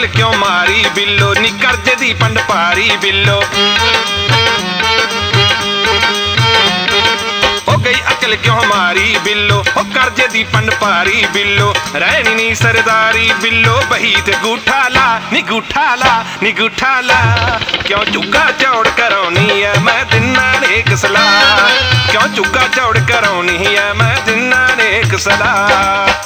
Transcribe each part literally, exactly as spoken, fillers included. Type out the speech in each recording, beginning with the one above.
अकल क्यों मारी बिल्लो नी करजे दी पंड पारी बिल्लो गई अकल क्यों मारी बिल्लो ओ करजे दी पंड पारी बिल्लो रहनी नी सरदारी बिल्लो बही ते गूठा ला नी गूठा ला नी गूठा ला क्यों चुग्गा चौड़ करौनी है मैं दिना ने एक सलाह क्यों चुग्गा चौड़ करौनी है मैं दिना ने एक सलाह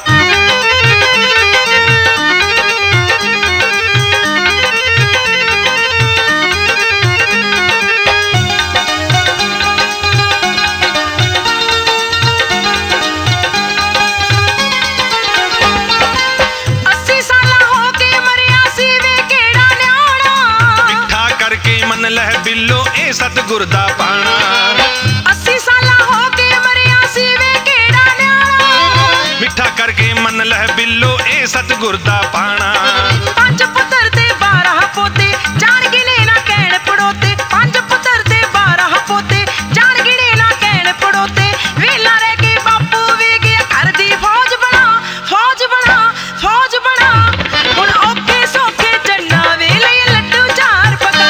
बिल्लो ए सतगुर दा पाना अस्सी साला हो के मरिया सी वे केड़ा न्याणा मिठा करके मन लह बिल्लो ए सतगुर दा पाना पंज पुत्र ते बारह पोते जान गिने ना कहण पड़ोते पंज पुत्र ते बारह पोते जान गिने ना कहण पड़ोते वेला रह के बापू वे गया घर दी फौज बना फौज बना फौज बना हुण औखे सौखे जन्ना वेले लड्डू चार पका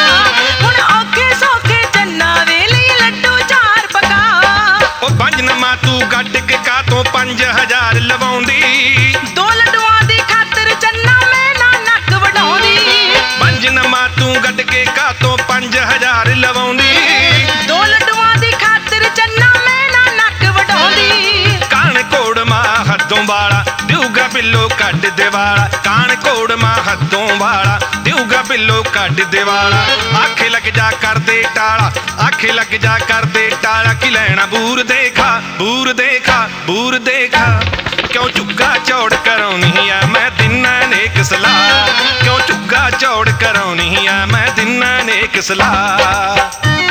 तू गड्ड के का तो पंज हजार लवाउंदी दो लड्डुआं दी खातर चन्ना मैं ना नक वढाउंदी पंज नमा तू गड्ड के का तो पंज हजार लवाउंदी दो लड्डुआं दी खातर चन्ना मैं ना नक वढाउंदी कान कोड़ मां हद्दों वाला दिउगा बिल्लो कड्ड देवाला कान कोड़ मां हद्दों वाला दिउगा बिल्लो कड्ड देवाला आखे लग जा कर दे टाला आखे लग जा कर दे टाला कि लैना बूर देखा बूर देखा बूर देखा क्यों चुग्गा चौड़ करौनी है मैं दिना ने एक सलाह क्यों चुग्गा चौड़ करौनी है मैं दिना ने एक सलाह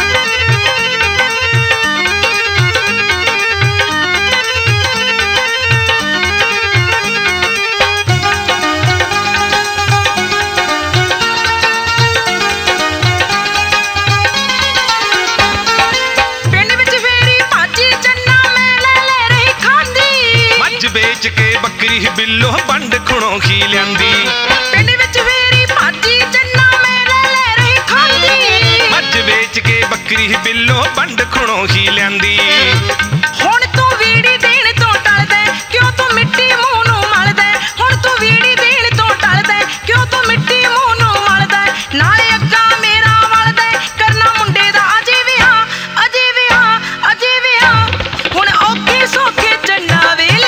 बेच के बकरी बिल्लो बंड खुणों खी लियांदी पिंड विच फेरी भाजी चन्ना मैं ले ले रही खांदी मज बेच के बकरी बिल्लो बंड खुणों खी लियांदी हुण तू वीड़ी देण तो टलदे क्यों तू मिट्टी मूंह नूं मलदे हुण तू वीड़ी देण तो टलदे क्यों तू मिट्टी मूंह नूं मलदे नाले अग्गा मेरा वलदे करना मुंडे दा अजे विआह अजे विआह अजे विआह हुण औखे सौखे चन्ना वेले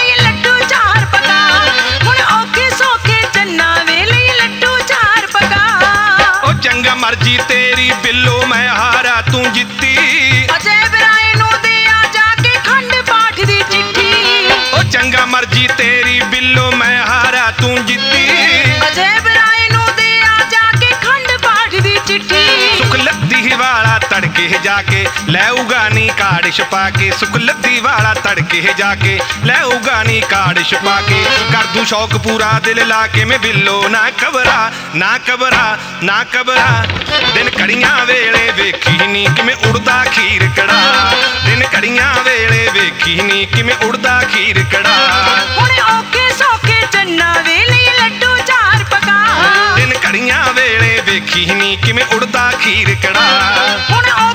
मर्जी तेरी बिल्लो मैं हारा तू जित्ती अजय बिराए नू दे आ जाके खंड पाठ दी चिट्ठी ओ चंगा मर्जी तेरी बिल्लो मैं हारा तू जित्ती अजय बिराए नू दे आ जाके खंड पाठ दी चिट्ठी सुख लद्दी वाला तड़के जाके ले उगानी काड़ छपा के सुख लद्दी वाला तड़के जाके ले उगानी काड़ छपा के कर दूं शौक पूरा दिल लाके मैं बिल्लो ना कबरा ना कबरा ना कबरा दिन कड़ियां वेले वेखी नी किवें उड़दा खीर कड़ा दिन कड़ियां वेले वेखी नी किवें उड़दा खीर कड़ा हुण औखे सौखे चन्ना वेले लड्डू चार पका दिन कड़ियां वेले वेखी नी किवें उड़दा खीर कड़ा हुण